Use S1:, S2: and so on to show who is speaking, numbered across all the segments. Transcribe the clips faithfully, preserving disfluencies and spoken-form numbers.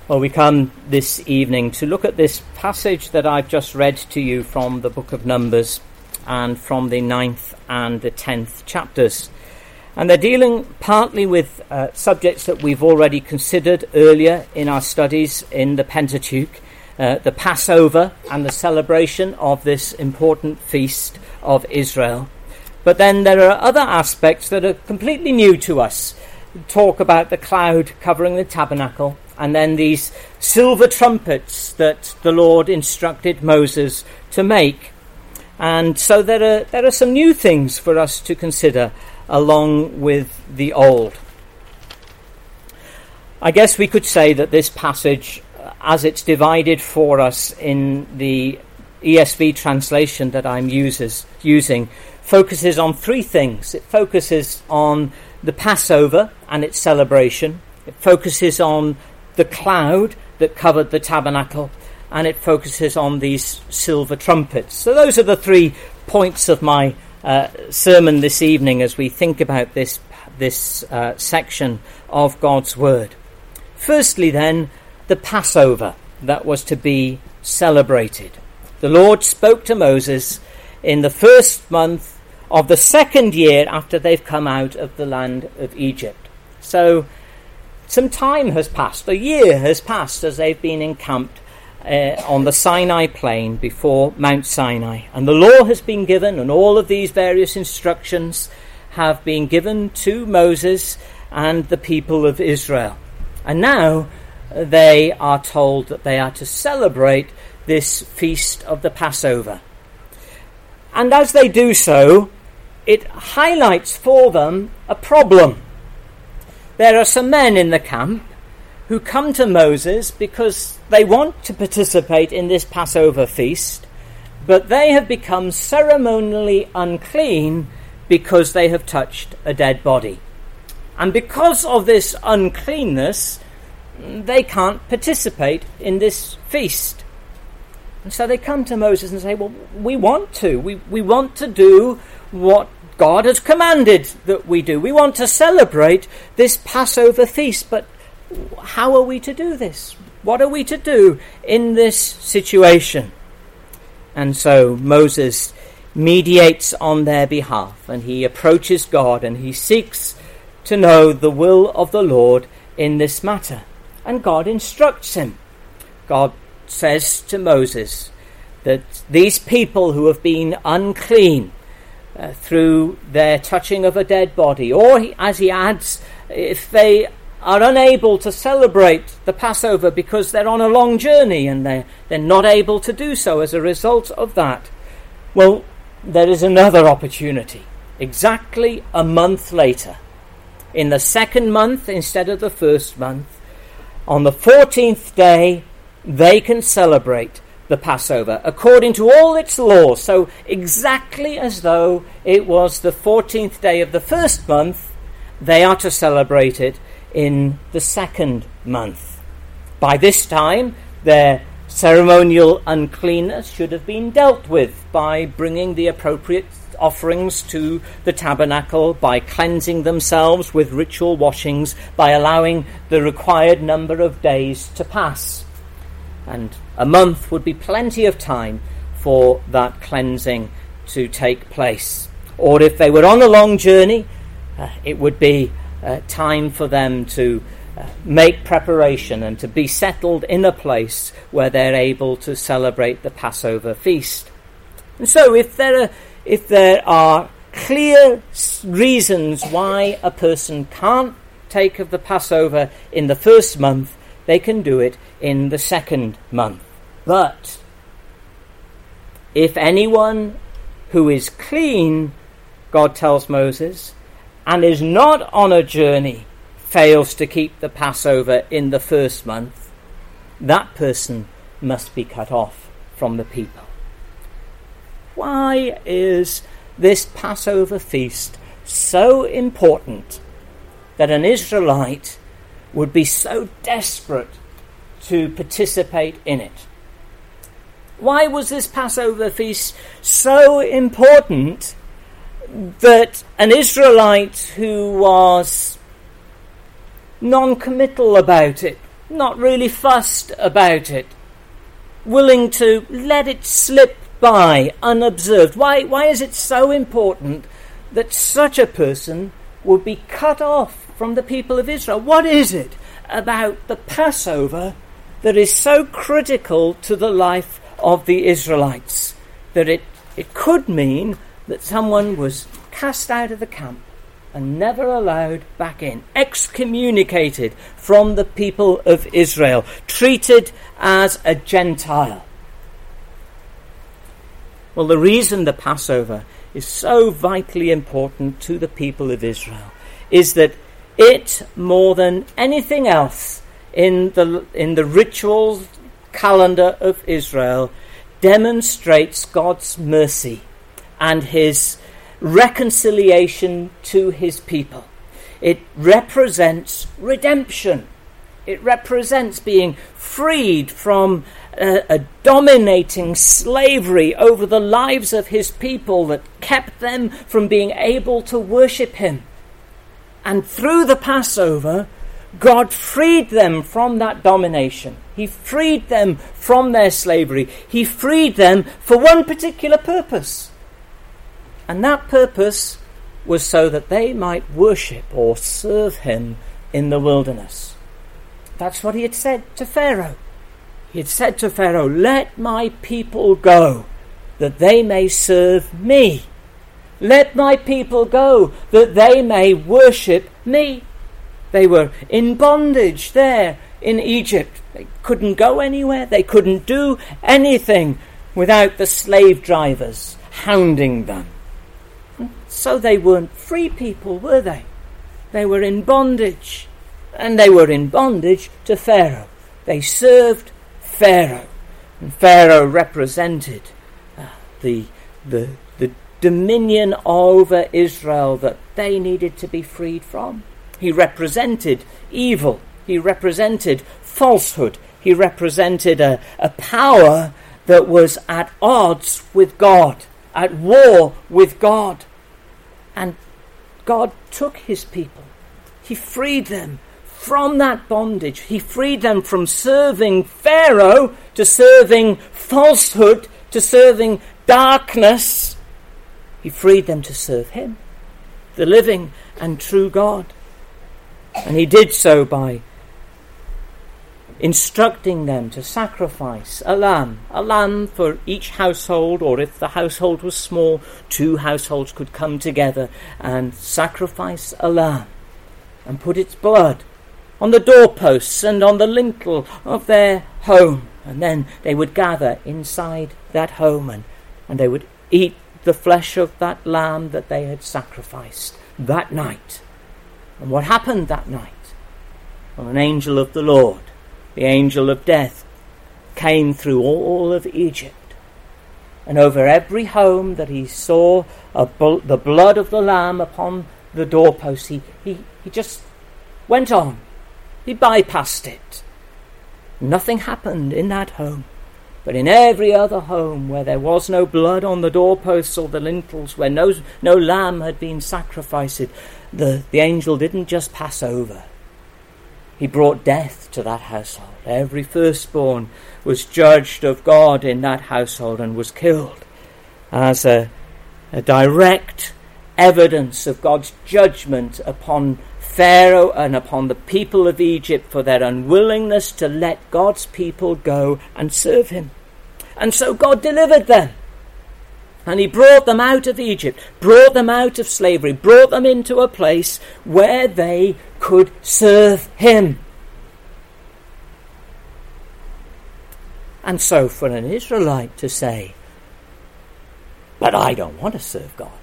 S1: Well, we come this evening to look at this passage that I've just read to you from the book of Numbers and from the ninth and the tenth chapters. And they're dealing partly with uh, subjects that we've already considered earlier in our studies in the Pentateuch, uh, the Passover and the celebration of this important feast of Israel. But then there are other aspects that are completely new to us. Talk about the cloud covering the tabernacle, and then these silver trumpets that the Lord instructed Moses to make. And so there are there are some new things for us to consider along with the old. I guess we could say that this passage, as it's divided for us in the E S V translation that I'm uses, using, focuses on three things. It focuses on the Passover and its celebration. It focuses on the cloud that covered the tabernacle, and it focuses on these silver trumpets. So those are the three points of my uh, sermon this evening as we think about this this uh, section of God's Word. Firstly, then, the Passover that was to be celebrated. The Lord spoke to Moses in the first month of the second year after they've come out of the land of Egypt. So some time has passed, a year has passed as they've been encamped uh, on the Sinai plain before Mount Sinai. And the law has been given, and all of these various instructions have been given to Moses and the people of Israel. And now they are told that they are to celebrate this feast of the Passover. And as they do so, it highlights for them a problem. There are some men in the camp who come to Moses because they want to participate in this Passover feast, but they have become ceremonially unclean because they have touched a dead body. And because of this uncleanness, they can't participate in this feast. And so they come to Moses and say, well, we want to. We, we want to do what God has commanded that we do. We want to celebrate this Passover feast, but how are we to do this? What are we to do in this situation? And so Moses mediates on their behalf, and he approaches God, and he seeks to know the will of the Lord in this matter. And God instructs him. God says to Moses that these people who have been unclean uh, through their touching of a dead body, or he, as he adds, if they are unable to celebrate the Passover because they're on a long journey and they're, they're not able to do so as a result of that, well, there is another opportunity. Exactly a month later, in the second month instead of the first month, on the fourteenth day, they can celebrate the Passover according to all its laws. So exactly as though it was the fourteenth day of the first month, they are to celebrate it in the second month. By this time, their ceremonial uncleanness should have been dealt with by bringing the appropriate offerings to the tabernacle, by cleansing themselves with ritual washings, by allowing the required number of days to pass. And a month would be plenty of time for that cleansing to take place. Or if they were on a long journey, uh, it would be uh, time for them to uh, make preparation and to be settled in a place where they're able to celebrate the Passover feast. And so if there are, if there are clear reasons why a person can't take of the Passover in the first month, they can do it in the second month. But if anyone who is clean, God tells Moses, and is not on a journey, fails to keep the Passover in the first month, that person must be cut off from the people. Why is this Passover feast so important that an Israelite would be so desperate to participate in it? Why was this Passover feast so important that an Israelite who was non-committal about it not really fussed about it, willing to let it slip by unobserved. Why, why is it so important that such a person would be cut off from the people of Israel? What is it about the Passover that is so critical to the life of the Israelites that it, it could mean that someone was cast out of the camp and never allowed back in, excommunicated from the people of Israel, treated as a Gentile? Well, the reason the Passover is so vitally important to the people of Israel is that it, more than anything else in the in the ritual calendar of Israel, demonstrates God's mercy and his reconciliation to his people. It represents redemption. It represents being freed from a, a dominating slavery over the lives of his people that kept them from being able to worship him. And through the Passover, God freed them from that domination. He freed them from their slavery. He freed them for one particular purpose. And that purpose was so that they might worship or serve him in the wilderness. That's what he had said to Pharaoh. He had said to Pharaoh, "Let my people go, that they may serve me. Let my people go, that they may worship me." They were in bondage there in Egypt. They couldn't go anywhere. They couldn't do anything without the slave drivers hounding them. So they weren't free people, were they? They were in bondage. And they were in bondage to Pharaoh. They served Pharaoh. And Pharaoh represented uh, the, the, the dominion over Israel that they needed to be freed from. He represented evil. He represented falsehood. He represented a, a power that was at odds with God, at war with God. And God took his people. He freed them from that bondage. He freed them from serving Pharaoh to serving falsehood, to serving darkness. He freed them to serve him, the living and true God. And he did so by instructing them to sacrifice a lamb, a lamb for each household, or if the household was small, two households could come together and sacrifice a lamb and put its blood on the doorposts and on the lintel of their home. And then they would gather inside that home and, and they would eat the flesh of that lamb that they had sacrificed that night. And what happened that night? Well, an angel of the Lord, the angel of death, came through all of Egypt. And over every home that he saw a bl- the blood of the lamb upon the doorpost, he, he, he just went on. He bypassed it. Nothing happened in that home. But in every other home where there was no blood on the doorposts or the lintels, where no, no lamb had been sacrificed, the, the angel didn't just pass over. He brought death to that household. Every firstborn was judged of God in that household and was killed as a, a direct evidence of God's judgment upon Pharaoh and upon the people of Egypt for their unwillingness to let God's people go and serve him. And so God delivered them. And he brought them out of Egypt, brought them out of slavery, brought them into a place where they could serve him. And so for an Israelite to say, "But I don't want to serve God.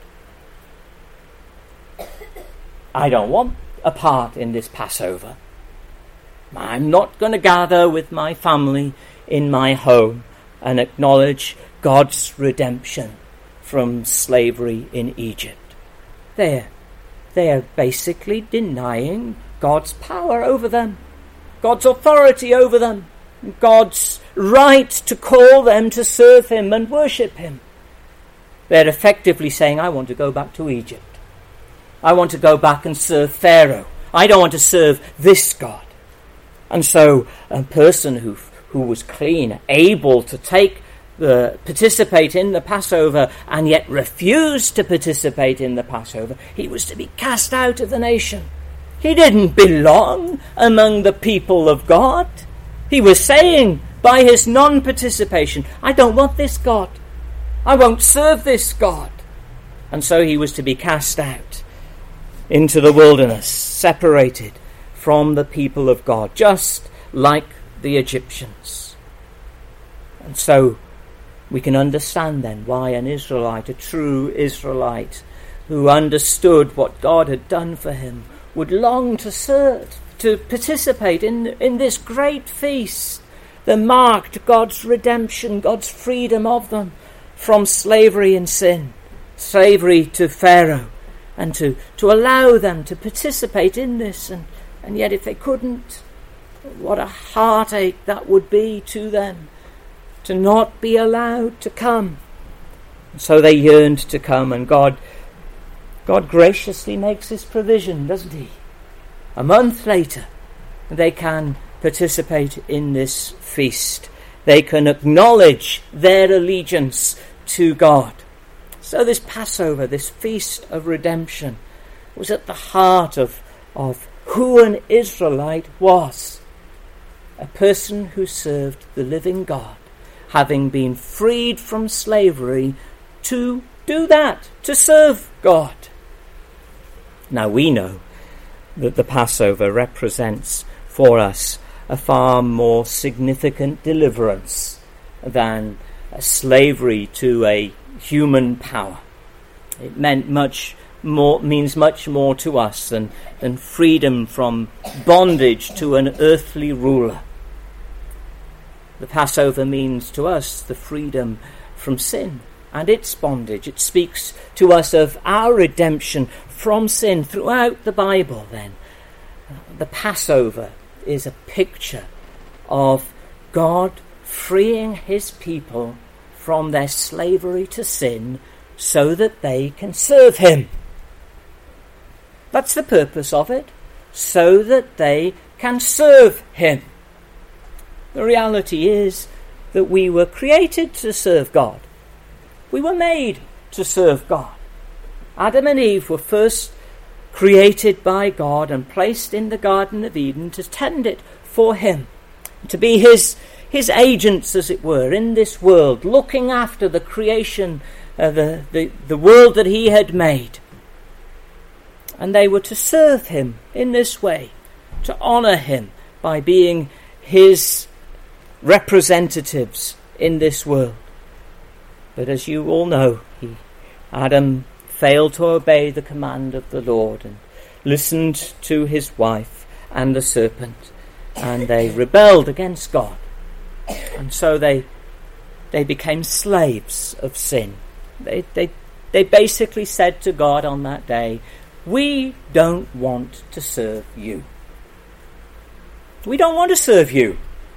S1: I don't want a part in this Passover. I'm not going to gather with my family in my home and acknowledge God's redemption from slavery in Egypt." They're, they're basically denying God's power over them, God's authority over them, God's right to call them to serve him and worship him. They're effectively saying, "I want to go back to Egypt. I want to go back and serve Pharaoh. I don't want to serve this God." And so a person who who was clean, able to take the participate in the Passover, and yet refused to participate in the Passover, he was to be cast out of the nation. He didn't belong among the people of God. He was saying by his non-participation, I don't want this God. I won't serve this God. And so he was to be cast out into the wilderness, separated from the people of God, just like the Egyptians. And so we can understand then why an Israelite, a true Israelite, who understood what God had done for him, would long to serve, to participate in, in this great feast that marked God's redemption, God's freedom of them from slavery and sin, slavery to Pharaoh, and to, to allow them to participate in this. And, and yet if they couldn't, what a heartache that would be to them, to not be allowed to come. And so they yearned to come, and God God graciously makes his provision, doesn't he? A month later, they can participate in this feast. They can acknowledge their allegiance to God. So this Passover, this feast of redemption, was at the heart of, of who an Israelite was. A person who served the living God, having been freed from slavery to do that, to serve God. Now we know that the Passover represents for us a far more significant deliverance than a slavery to a human power. It meant much more, means much more to us than, than freedom from bondage to an earthly ruler. The Passover means to us the freedom from sin and its bondage. It speaks to us of our redemption from sin throughout the Bible then. The Passover is a picture of God freeing his people from their slavery to sin so that they can serve him. That's the purpose of it, so that they can serve him. The reality is that we were created to serve God. We were made to serve God. Adam and Eve were first created by God and placed in the Garden of Eden to tend it for him, to be his his agents, as it were, in this world, looking after the creation, uh, the, the, the world that he had made. And they were to serve him in this way, to honour him by being his representatives in this world. But as you all know, he, Adam failed to obey the command of the Lord and listened to his wife and the serpent, and they rebelled against God. And so they they became slaves of sin. They they they basically said to God on that day, we don't want to serve you. We don't want to serve you.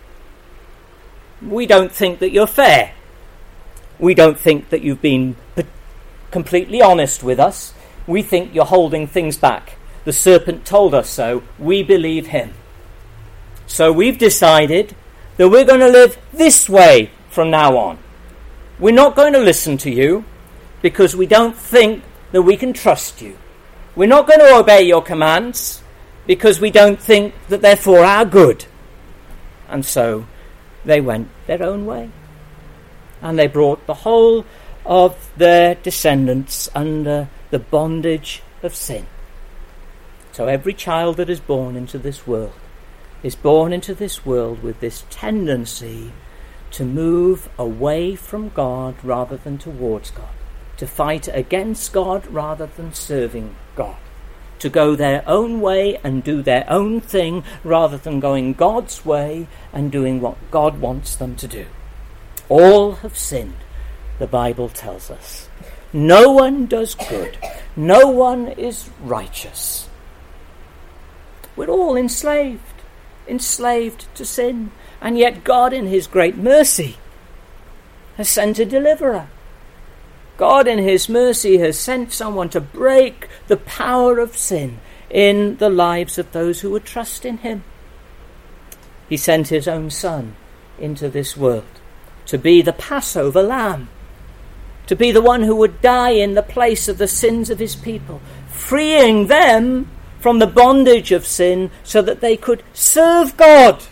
S1: We don't think that you're fair. We don't think that you've been completely honest with us. We think you're holding things back. The serpent told us so. We believe him. So we've decided that we're going to live this way from now on. We're not going to listen to you because we don't think that we can trust you. We're not going to obey your commands because we don't think that they're for our good. And so they went their own way. And they brought the whole of their descendants under the bondage of sin. So every child that is born into this world is born into this world with this tendency to move away from God rather than towards God, to fight against God rather than serving God, to go their own way and do their own thing rather than going God's way and doing what God wants them to do. All have sinned, the Bible tells us. No one does good. No one is righteous. We're all enslaved, enslaved to sin. And yet God in his great mercy has sent a deliverer. God in his mercy has sent someone to break the power of sin in the lives of those who would trust in him. he sent his own Son into this world to be the Passover lamb, to be the one who would die in the place of the sins of his people, freeing them from the bondage of sin so that they could serve God.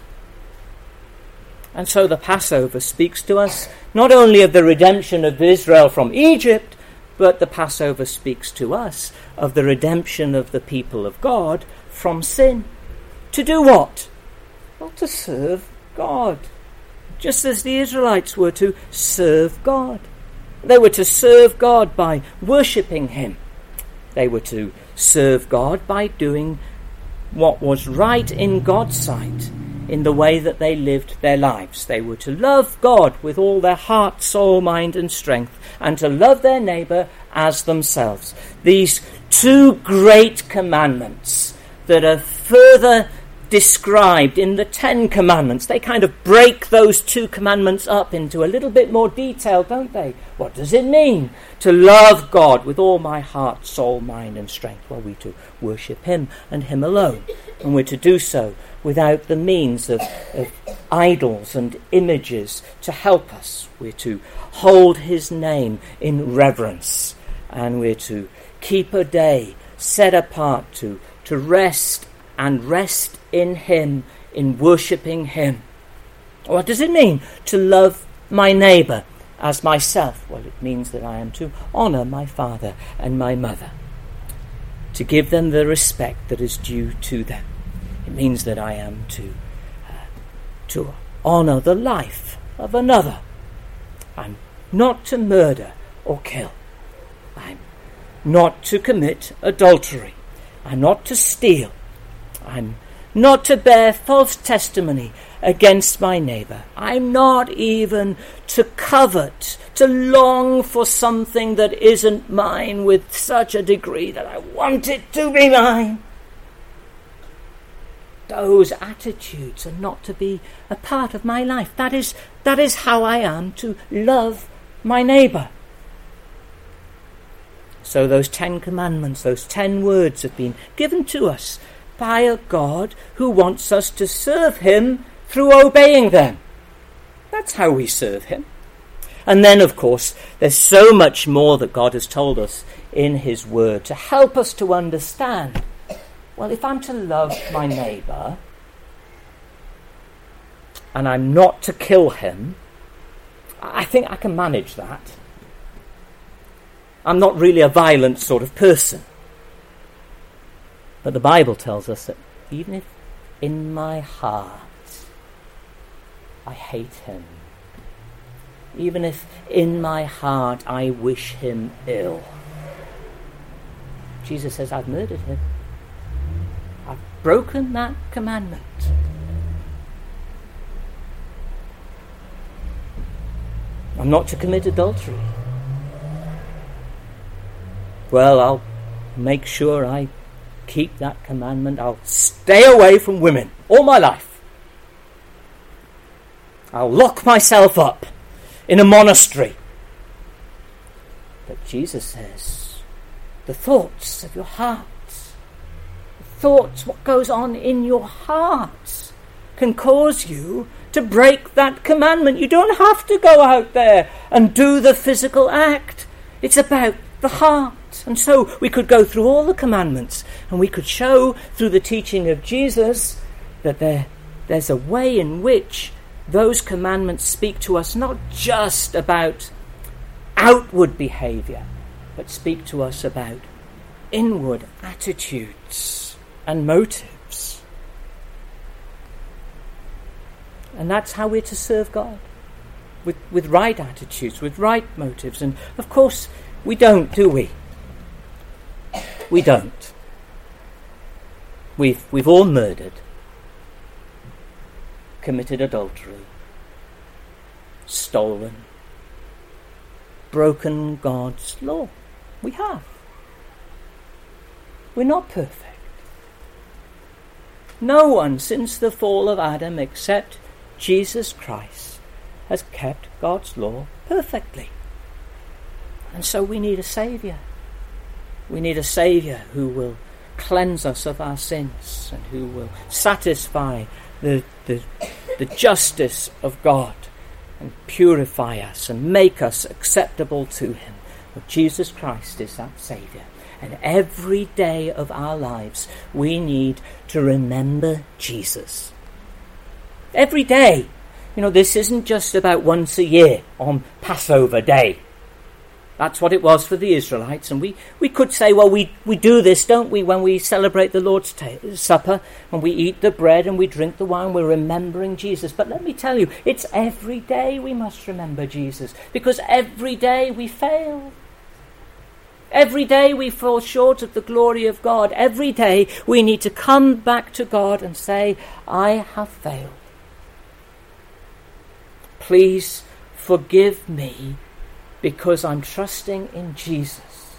S1: And so the Passover speaks to us not only of the redemption of Israel from Egypt, but the Passover speaks to us of the redemption of the people of God from sin. To do what? Well, to serve God. Just as the Israelites were to serve God. They were to serve God by worshipping him. They were to serve God by doing what was right in God's sight in the way that they lived their lives. They were to love God with all their heart, soul, mind and strength, and to love their neighbour as themselves. These two great commandments that are further described in the Ten Commandments. They kind of break those two commandments up into a little bit more detail, don't they? What does it mean to love God with all my heart, soul, mind and strength? Well, we're to worship him and him alone. And we're to do so without the means of, of idols and images to help us. We're to hold his name in reverence. And we're to keep a day set apart to, to rest and rest in him, in worshipping him. What does it mean to love my neighbour as myself? Well, it means that I am to honour my father and my mother, to give them the respect that is due to them. It means that I am to uh, to honour the life of another. I'm not to murder or kill. I'm not to commit adultery. I'm not to steal. I'm not to bear false testimony against my neighbour. I'm not even to covet, to long for something that isn't mine with such a degree that I want it to be mine. Those attitudes are not to be a part of my life. That is, that is how I am to love my neighbour. So those Ten Commandments, those ten words have been given to us by a God who wants us to serve him through obeying them. That's how we serve him. And then, of course, there's so much more that God has told us in his word to help us to understand. Well, if I'm to love my neighbour and I'm not to kill him, I think I can manage that. I'm not really a violent sort of person. But the Bible tells us that even if in my heart I hate him, even if in my heart I wish him ill, Jesus says, I've murdered him. I've broken that commandment. I'm not to commit adultery. Well, I'll make sure I keep that commandment. I'll stay away from women all my life. I'll lock myself up in a monastery. But Jesus says, the thoughts of your heart, the thoughts, what goes on in your heart, can cause you to break that commandment. You don't have to go out there and do the physical act. It's about the heart. And so we could go through all the commandments and we could show through the teaching of Jesus that there, there's a way in which those commandments speak to us not just about outward behaviour, but speak to us about inward attitudes and motives. And that's how we're to serve God, with, with right attitudes, with right motives. And of course, we don't, do we? We don't. We've, we've all murdered, committed adultery, stolen, broken God's law. We have. We're not perfect. No one since the fall of Adam except Jesus Christ has kept God's law perfectly. And so we need a Saviour. We need a Saviour who will cleanse us of our sins and who will satisfy the, the the justice of God and purify us and make us acceptable to him. But Jesus Christ is that Saviour. And every day of our lives we need to remember Jesus. Every day. You know, this isn't just about once a year on Passover Day. That's what it was for the Israelites. And we, we could say, well, we, we do this, don't we, when we celebrate the Lord's ta- Supper, and we eat the bread and we drink the wine, we're remembering Jesus. But let me tell you, it's every day we must remember Jesus, because every day we fail. Every day we fall short of the glory of God. Every day we need to come back to God and say, I have failed. Please forgive me, because I'm trusting in Jesus.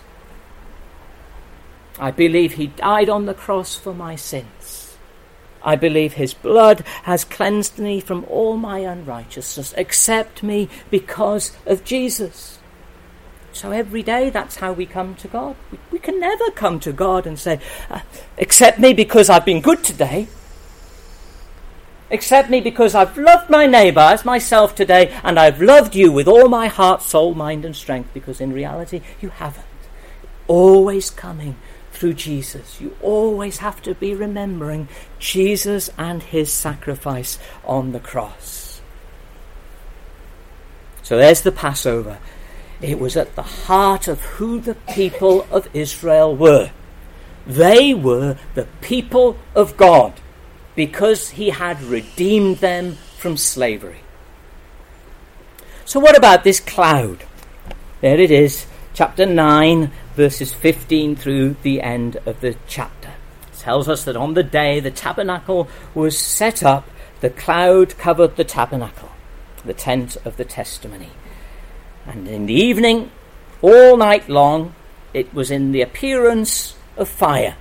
S1: I believe he died on the cross for my sins. I believe his blood has cleansed me from all my unrighteousness. Accept me because of Jesus. So every day that's how we come to God. We, we can never come to God and say, uh, accept me because I've been good today. Accept me because I've loved my neighbour as myself today, and I've loved you with all my heart, soul, mind and strength, because in reality you haven't. Always coming through Jesus. You always have to be remembering Jesus and his sacrifice on the cross. So there's the Passover. It was at the heart of who the people of Israel were. They were the people of God, because he had redeemed them from slavery. So what about this cloud? There it is, chapter nine, verses fifteen through the end of the chapter. It tells us that on the day the tabernacle was set up, the cloud covered the tabernacle, the tent of the testimony. And in the evening, all night long, it was in the appearance of fire.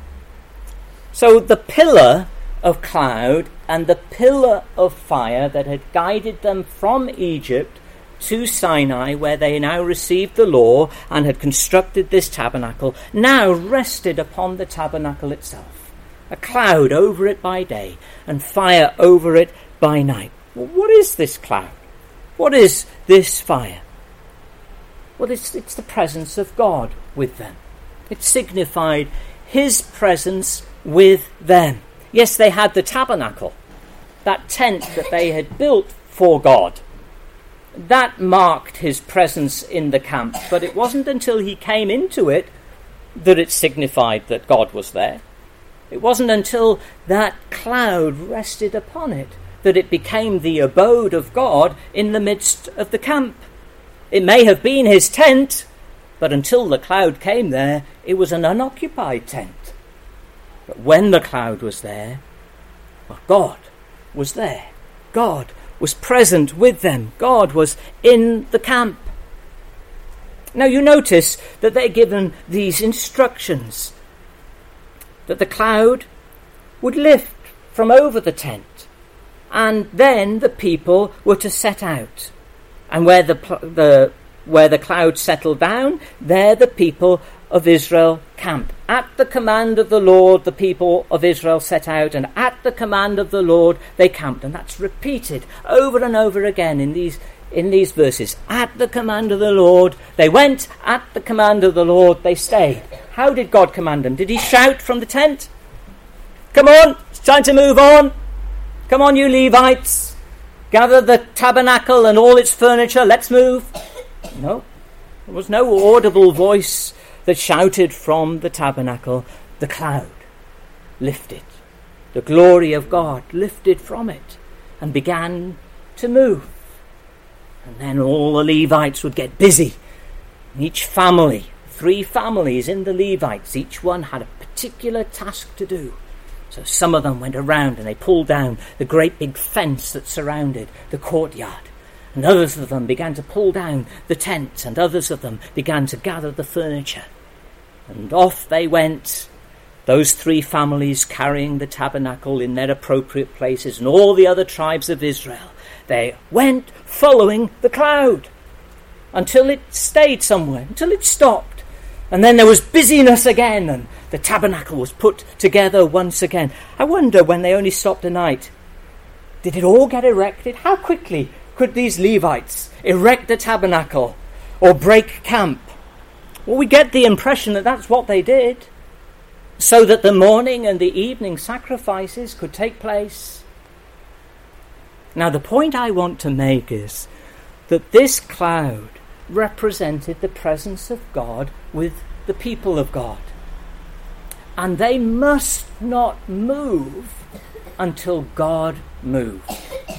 S1: So the pillar of cloud and the pillar of fire that had guided them from Egypt to Sinai, where they now received the law and had constructed this tabernacle, now rested upon the tabernacle itself. A cloud over it by day and fire over it by night. Well, what is this cloud? What is this fire? Well, it's, it's the presence of God with them. It signified his presence with them. Yes, they had the tabernacle, that tent that they had built for God. That marked his presence in the camp, but it wasn't until he came into it that it signified that God was there. It wasn't until that cloud rested upon it that it became the abode of God in the midst of the camp. It may have been his tent, but until the cloud came there, it was an unoccupied tent. But when the cloud was there, well, God was there. God was present with them. God was in the camp. Now you notice that they're given these instructions, that the cloud would lift from over the tent, and then the people were to set out. And where the the where the cloud settled down, there the people of Israel camped. At the command of the Lord, the people of Israel set out, and at the command of the Lord, they camped. And that's repeated over and over again in these in these verses. At the command of the Lord, they went. At the command of the Lord, they stayed. How did God command them? Did he shout from the tent? Come on, it's time to move on. Come on, you Levites. Gather the tabernacle and all its furniture. Let's move. No, there was no audible voice that shouted from the tabernacle. The cloud lifted. The glory of God lifted from it and began to move. And then all the Levites would get busy. Each family, three families in the Levites, each one had a particular task to do. So some of them went around and they pulled down the great big fence that surrounded the courtyard. And others of them began to pull down the tents, and others of them began to gather the furniture. And off they went, those three families carrying the tabernacle in their appropriate places, and all the other tribes of Israel. They went following the cloud until it stayed somewhere, until it stopped. And then there was busyness again, and the tabernacle was put together once again. I wonder, when they only stopped a night, Did it all get erected? How quickly could these Levites erect the tabernacle or break camp? Well, we get the impression that that's what they did, so that the morning and the evening sacrifices could take place. Now, the point I want to make is that this cloud represented the presence of God with the people of God. And they must not move until God moved.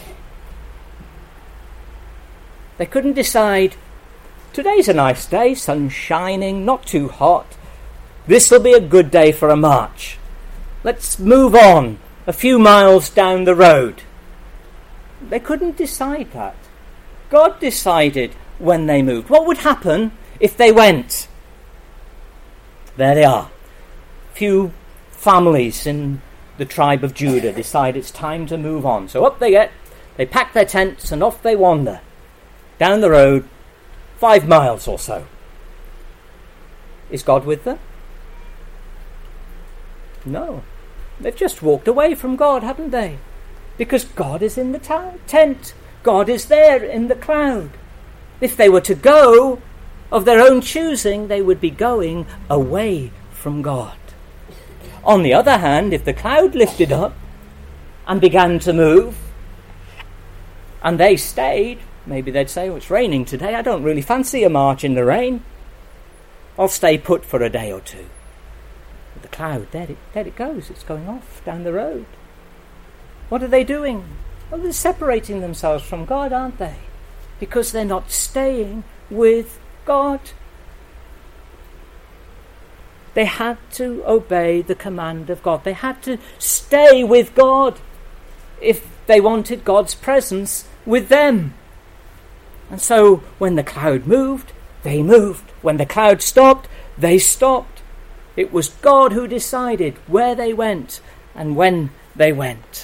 S1: They couldn't decide, today's a nice day, sun's shining, not too hot. This will be a good day for a march. Let's move on a few miles down the road. They couldn't decide that. God decided when they moved. What would happen if they went? There they are. Few families in the tribe of Judah decide it's time to move on. So up they get, they pack their tents and off they wander. Down the road, five miles or so. Is God with them? No. They've just walked away from God, haven't they? Because God is in the t- tent. God is there in the cloud. If they were to go of their own choosing, they would be going away from God. On the other hand, if the cloud lifted up and began to move, and they stayed, maybe they'd say, oh, it's raining today, I don't really fancy a march in the rain. I'll stay put for a day or two. But the cloud, there it, there it goes, it's going off down the road. What are they doing? Well, they're separating themselves from God, aren't they? Because they're not staying with God. They had to obey the command of God. They had to stay with God if they wanted God's presence with them. And so when the cloud moved, they moved. When the cloud stopped, they stopped. It was God who decided where they went and when they went.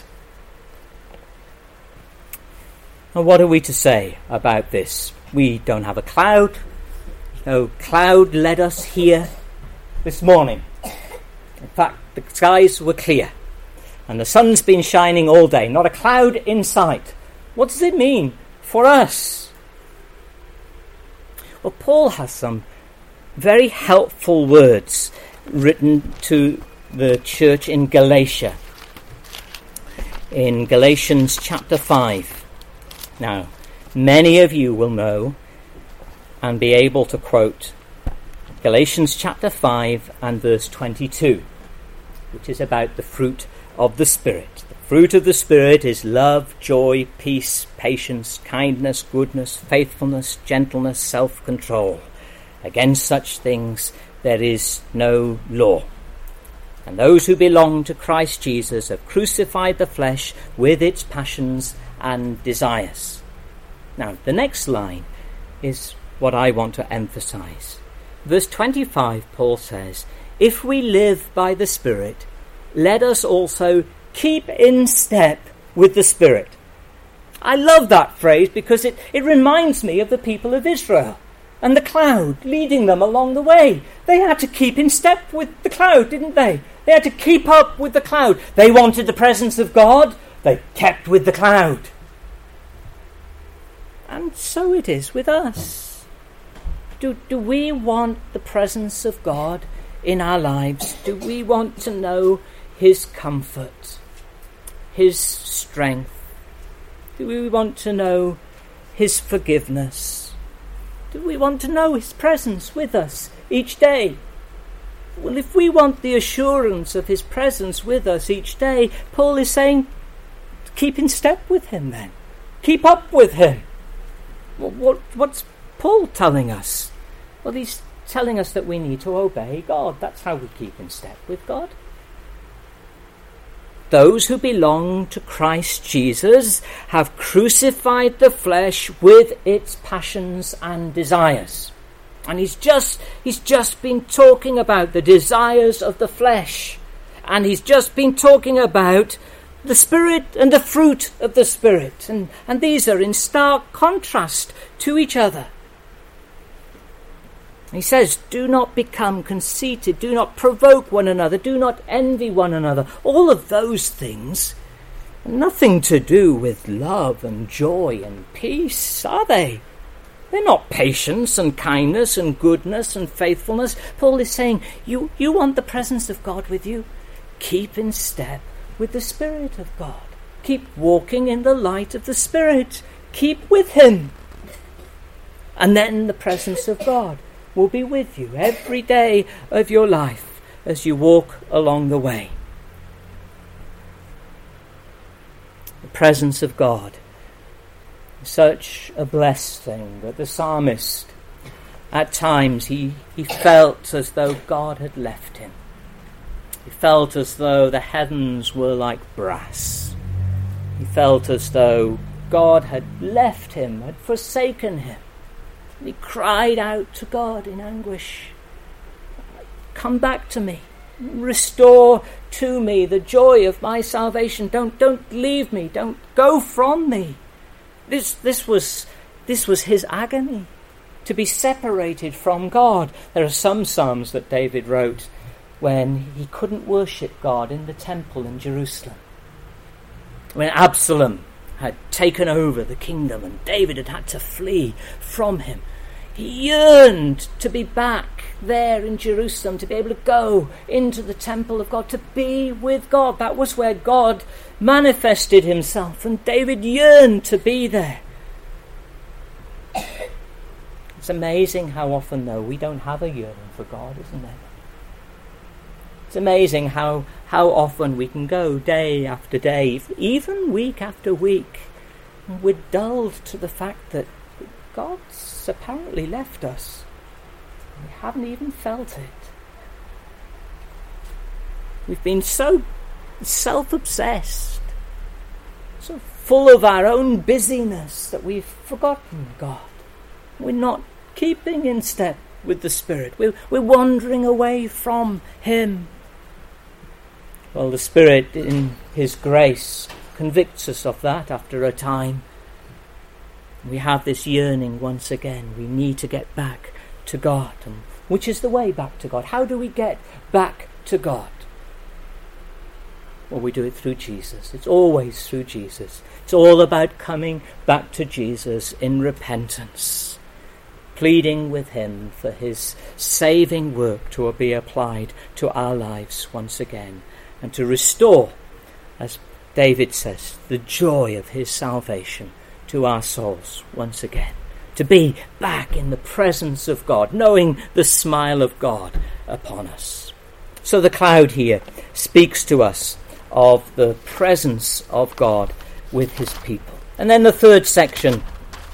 S1: And what are we to say about this? We don't have a cloud. No cloud led us here this morning. In fact, the skies were clear and the sun's been shining all day. Not a cloud in sight. What does it mean for us? Well, Paul has some very helpful words written to the church in Galatia. In Galatians chapter five. Now, many of you will know and be able to quote Galatians chapter five and verse twenty-two, which is about the fruit of the Spirit. The fruit of the Spirit is love, joy, peace, patience, kindness, goodness, faithfulness, gentleness, self-control. Against such things there is no law. And those who belong to Christ Jesus have crucified the flesh with its passions and desires. Now, the next line is what I want to emphasize. Verse twenty-five, Paul says, if we live by the Spirit, let us also keep in step with the Spirit. I love that phrase because it, it reminds me of the people of Israel and the cloud leading them along the way. They had to keep in step with the cloud, didn't they? They had to keep up with the cloud. They wanted the presence of God. They kept with the cloud. And so it is with us. Do, do we want the presence of God in our lives? Do we want to know his comfort, his strength? Do we want to know his forgiveness? Do we want to know his presence with us each day? Well, if we want the assurance of his presence with us each day, Paul is saying, keep in step with him then. Keep up with him. Well, what, what's Paul telling us? Well, he's telling us that we need to obey God. That's how we keep in step with God. Those who belong to Christ Jesus have crucified the flesh with its passions and desires. And he's just he's just been talking about the desires of the flesh. And he's just been talking about the Spirit and the fruit of the Spirit. And, and these are in stark contrast to each other. He says, do not become conceited, do not provoke one another, do not envy one another. All of those things nothing to do with love and joy and peace, are they? They're not patience and kindness and goodness and faithfulness. Paul is saying, you, you want the presence of God with you? Keep in step with the Spirit of God. Keep walking in the light of the Spirit. Keep with him. And then the presence of God will be with you every day of your life as you walk along the way. The presence of God. Such a blessed thing that the psalmist, at times, he, he felt as though God had left him. He felt as though the heavens were like brass. He felt as though God had left him, had forsaken him. And he cried out to God in anguish, "Come back to me. Restore to me the joy of my salvation. Don't, don't leave me. Don't go from me." This, this was, this was his agony, to be separated from God. There are some psalms that David wrote when he couldn't worship God in the temple in Jerusalem. When Absalom had taken over the kingdom and David had had to flee from him, he yearned to be back there in Jerusalem, to be able to go into the temple of God, to be with God. That was where God manifested himself, and David yearned to be there. It's amazing how often, though, we don't have a yearning for God, isn't it? It's amazing how, how often we can go day after day, even week after week, and we're dulled to the fact that God's apparently left us. We haven't even felt it. We've been so self-obsessed, so full of our own busyness that we've forgotten God. We're not keeping in step with the Spirit. We're, we're wandering away from him. Well, the Spirit in his grace convicts us of that after a time. We have this yearning once again. We need to get back to God. And which is the way back to God? How do we get back to God? Well, we do it through Jesus. It's always through Jesus. It's all about coming back to Jesus in repentance, pleading with him for his saving work to be applied to our lives once again, and to restore, as David says, the joy of his salvation to our souls once again. To be back in the presence of God, knowing the smile of God upon us. So the cloud here speaks to us of the presence of God with his people. And then the third section,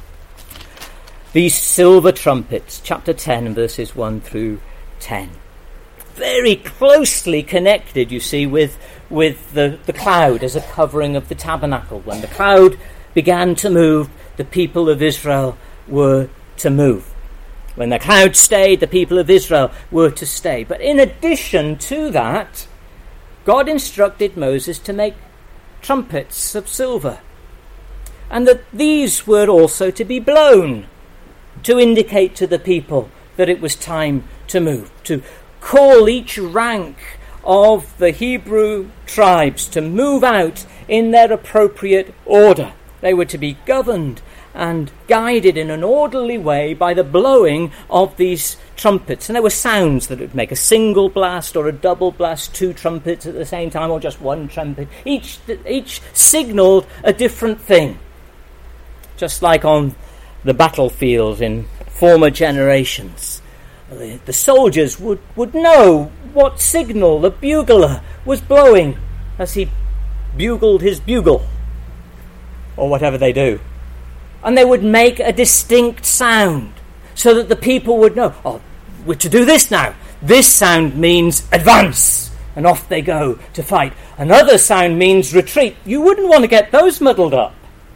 S1: these silver trumpets, chapter ten and verses one through ten. Very closely connected, you see, with, with the, the cloud as a covering of the tabernacle. When the cloud began to move, the people of Israel were to move. When the cloud stayed, the people of Israel were to stay. But in addition to that, God instructed Moses to make trumpets of silver, and that these were also to be blown to indicate to the people that it was time to move, to call each rank of the Hebrew tribes to move out in their appropriate order. They were to be governed and guided in an orderly way by the blowing of these trumpets. And there were sounds that would make a single blast or a double blast, two trumpets at the same time, or just one trumpet. Each, each signalled a different thing. Just like on the battlefield in former generations. The, the soldiers would, would know what signal the bugler was blowing as he bugled his bugle, or whatever they do. And they would make a distinct sound so that the people would know, oh, we're to do this now. This sound means advance, and off they go to fight. Another sound means retreat. You wouldn't want to get those muddled up.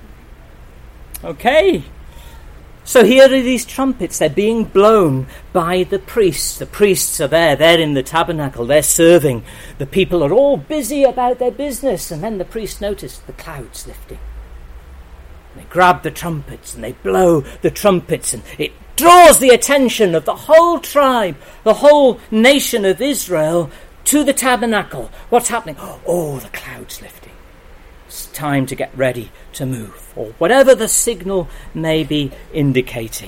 S1: Okay. So here are these trumpets. They're being blown by the priests. The priests are there. They're in the tabernacle. They're serving. The people are all busy about their business. And then the priests notice the clouds lifting. They grab the trumpets and they blow the trumpets, and it draws the attention of the whole tribe, the whole nation of Israel, to the tabernacle. What's happening? Oh, the clouds lifting. it's time to get ready to move, or whatever the signal may be indicating.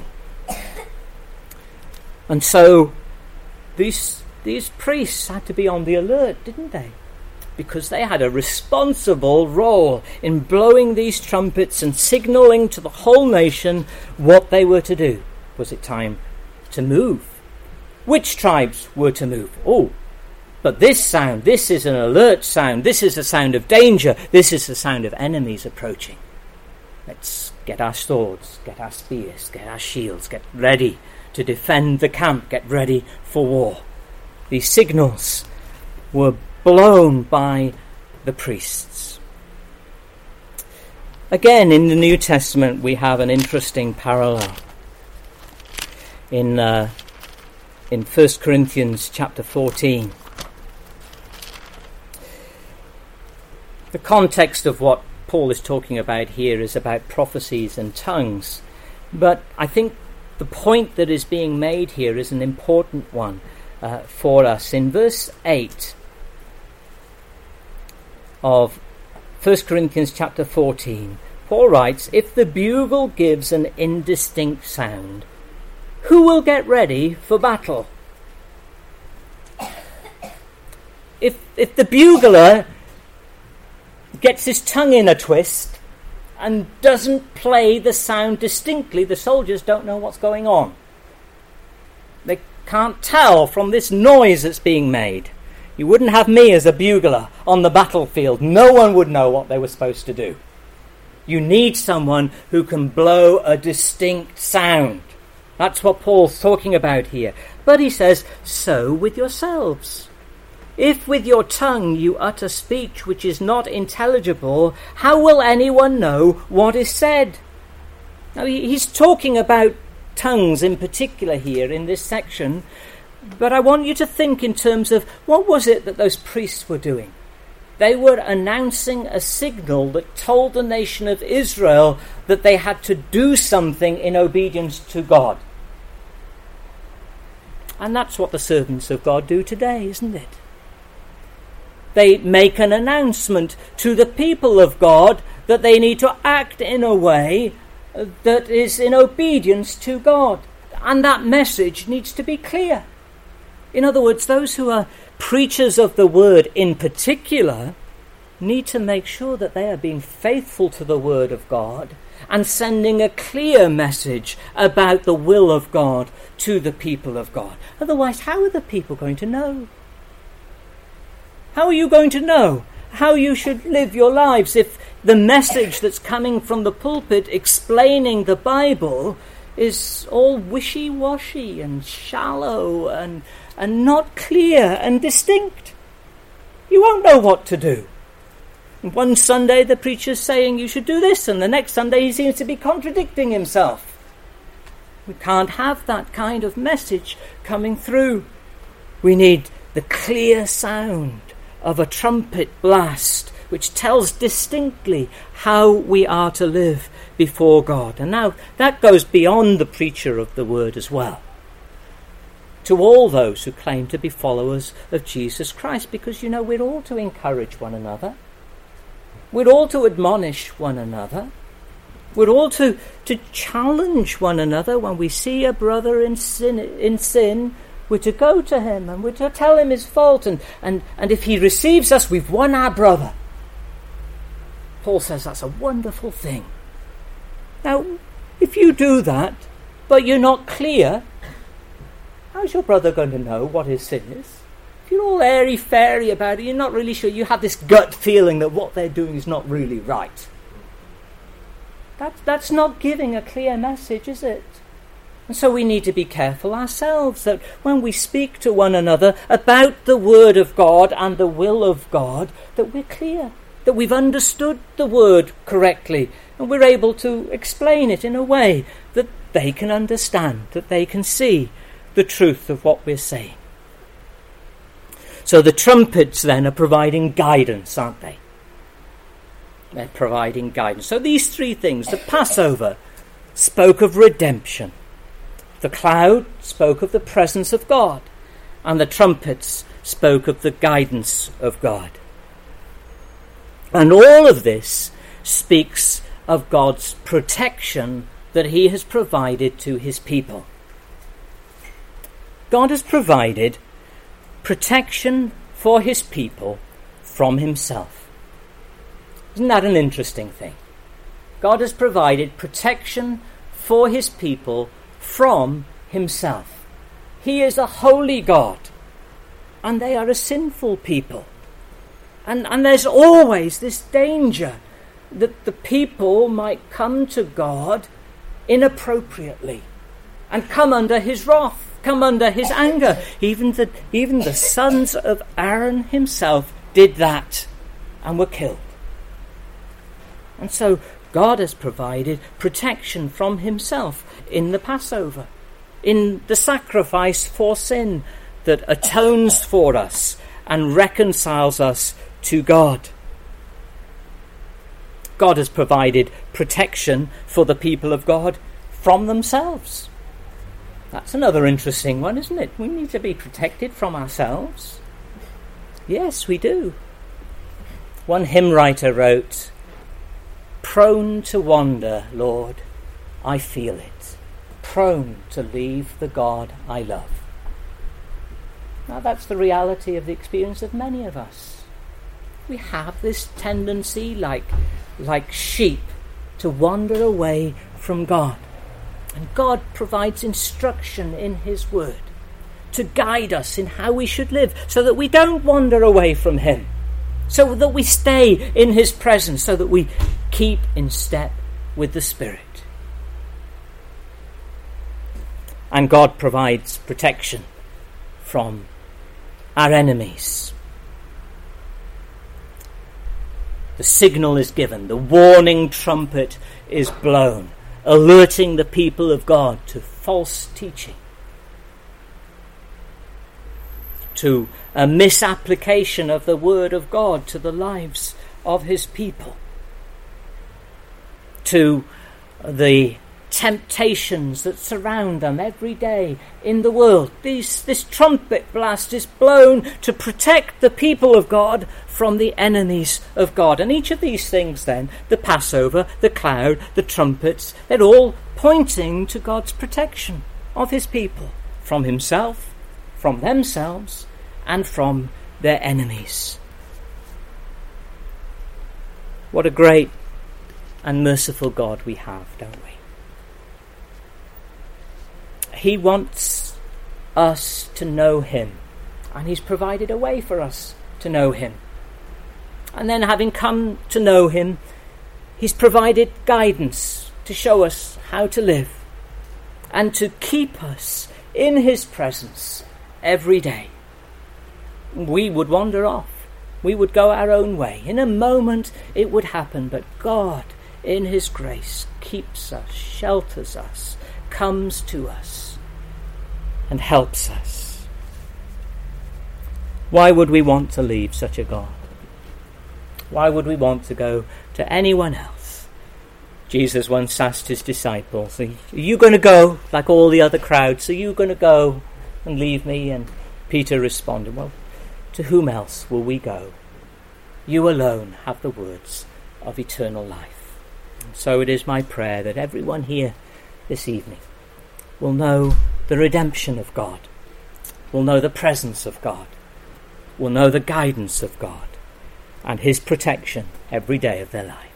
S1: And so these these priests had to be on the alert, didn't they? Because they had a responsible role in blowing these trumpets and signalling to the whole nation what they were to do. Was it time to move? Which tribes were to move? Oh, but this sound, this is an alert sound. This is a sound of danger. This is the sound of enemies approaching. Let's get our swords, get our spears, get our shields, get ready to defend the camp, get ready for war. These signals were blown by the priests. Again, in the New Testament, we have an interesting parallel. In uh, in First Corinthians chapter fourteen. The context of what Paul is talking about here is about prophecies and tongues. But I think the point that is being made here is an important one uh, for us. In verse eight of First Corinthians chapter fourteen, Paul writes, "If the bugle gives an indistinct sound, who will get ready for battle?" If if the bugler gets his tongue in a twist and doesn't play the sound distinctly, the soldiers don't know what's going on. They can't tell from this noise that's being made. You wouldn't have me as a bugler on the battlefield. No one would know what they were supposed to do. You need someone who can blow a distinct sound. That's what Paul's talking about here. But he says, so with yourselves. If with your tongue you utter speech which is not intelligible, how will anyone know what is said? Now he's talking about tongues in particular here in this section, but I want you to think in terms of what was it that those priests were doing? They were announcing a signal that told the nation of Israel that they had to do something in obedience to God. And that's what the servants of God do today, isn't it? They make an announcement to the people of God that they need to act in a way that is in obedience to God. And that message needs to be clear. In other words, those who are preachers of the word in particular need to make sure that they are being faithful to the word of God and sending a clear message about the will of God to the people of God. Otherwise, how are the people going to know? How are you going to know how you should live your lives if the message that's coming from the pulpit explaining the Bible is all wishy-washy and shallow and, and not clear and distinct? You won't know what to do. One Sunday the preacher's saying you should do this, and the next Sunday he seems to be contradicting himself. We can't have that kind of message coming through. We need the clear sound of a trumpet blast which tells distinctly how we are to live before God. And now that goes beyond the preacher of the word as well, to all those who claim to be followers of Jesus Christ, because, you know, we're all to encourage one another. We're all to admonish one another. We're all to, to challenge one another when we see a brother in sin, in sin. We're to go to him and we're to tell him his fault. And, and, and if he receives us, we've won our brother. Paul says that's a wonderful thing. Now, if you do that, but you're not clear, how's your brother going to know what his sin is? If you're all airy-fairy about it, you're not really sure, you have this gut feeling that what they're doing is not really right. That, that's not giving a clear message, is it? And so we need to be careful ourselves that when we speak to one another about the word of God and the will of God, that we're clear, that we've understood the word correctly, and we're able to explain it in a way that they can understand, that they can see the truth of what we're saying. So the trumpets then are providing guidance, aren't they? They're providing guidance. So these three things, the Passover spoke of redemption. The cloud spoke of the presence of God, and the trumpets spoke of the guidance of God. And all of this speaks of God's protection that he has provided to his people. God has provided protection for his people from himself. Isn't that an interesting thing? God has provided protection for his people from himself. He is a holy God, and they are a sinful people. And, and there's always this danger that the people might come to God inappropriately and come under his wrath, come under his anger. Even the, even the sons of Aaron himself did that and were killed. And so God has provided protection from himself in the Passover, in the sacrifice for sin that atones for us and reconciles us to God. God has provided protection for the people of God from themselves. That's another interesting one, isn't it? We need to be protected from ourselves. Yes, we do. One hymn writer wrote, "Prone to wander, Lord, I feel it. Prone to leave the God I love." Now that's the reality of the experience of many of us. We have this tendency, like, like sheep, to wander away from God. And God provides instruction in his word to guide us in how we should live, so that we don't wander away from him, so that we stay in his presence, so that we keep in step with the Spirit. And God provides protection from our enemies. The signal is given, the warning trumpet is blown, alerting the people of God to false teaching, to a misapplication of the word of God to the lives of his people, to the temptations that surround them every day in the world. These, this trumpet blast is blown to protect the people of God from the enemies of God. And each of these things then, the Passover, the cloud, the trumpets, they're all pointing to God's protection of his people from himself, from themselves, and from their enemies. What a great and merciful God we have, don't we? He wants us to know him, and he's provided a way for us to know him. And then, having come to know him, he's provided guidance to show us how to live and to keep us in his presence every day. We would wander off. We would go our own way. In a moment it would happen, but God, in his grace, keeps us, shelters us, comes to us, and helps us. Why would we want to leave such a God? Why would we want to go to anyone else? Jesus once asked his disciples, "Are you going to go like all the other crowds? Are you going to go and leave me?" And Peter responded, "Well, to whom else will we go? You alone have the words of eternal life." And so it is my prayer that everyone here this evening will know the redemption of God, will know the presence of God, will know the guidance of God, and his protection every day of their life.